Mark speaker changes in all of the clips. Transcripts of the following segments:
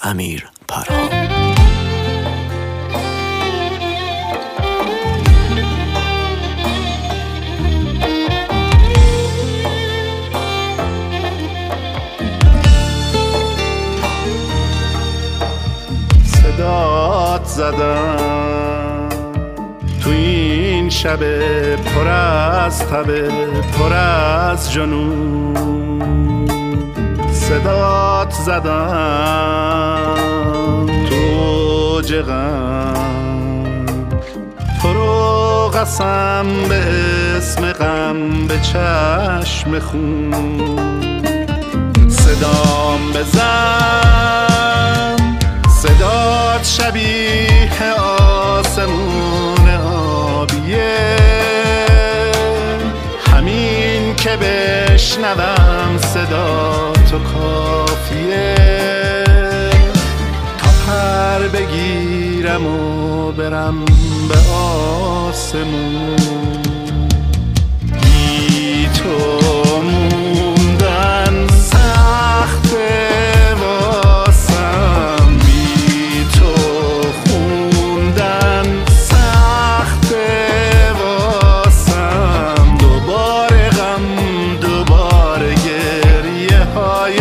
Speaker 1: امیر پرهام.
Speaker 2: صدات زدم تو این شب پر از تب، پر از جنون. صدات زدم تو جغم، فرو قسم به اسم غم، به چشم خون. صدام بزن، صدات شبیه آسمون آبیه، همین که بشنوم صدا تو کافیه تا پر بگیرم و برم به آسمون. بی تو موندن سخته واسم، بی تو خوندن سخته واسم. دوباره غم، دوباره گریه های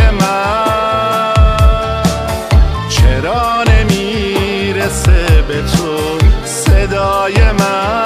Speaker 2: من، چرا نمیرسه به تو صدای من؟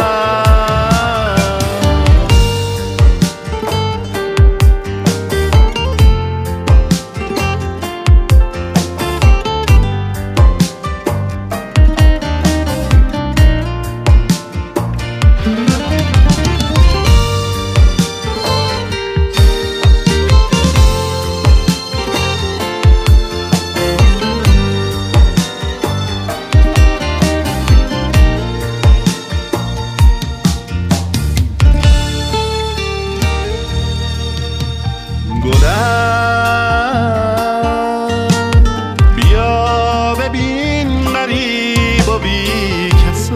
Speaker 2: بیا ببین غریب و بی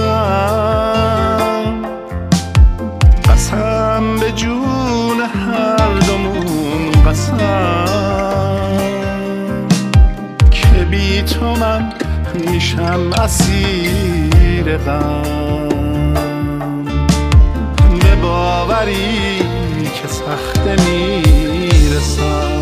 Speaker 2: کسم، قسم به جون هر دومون قسم، که بی تو من میشم اسیر غم. به باوری که سخته میرسم،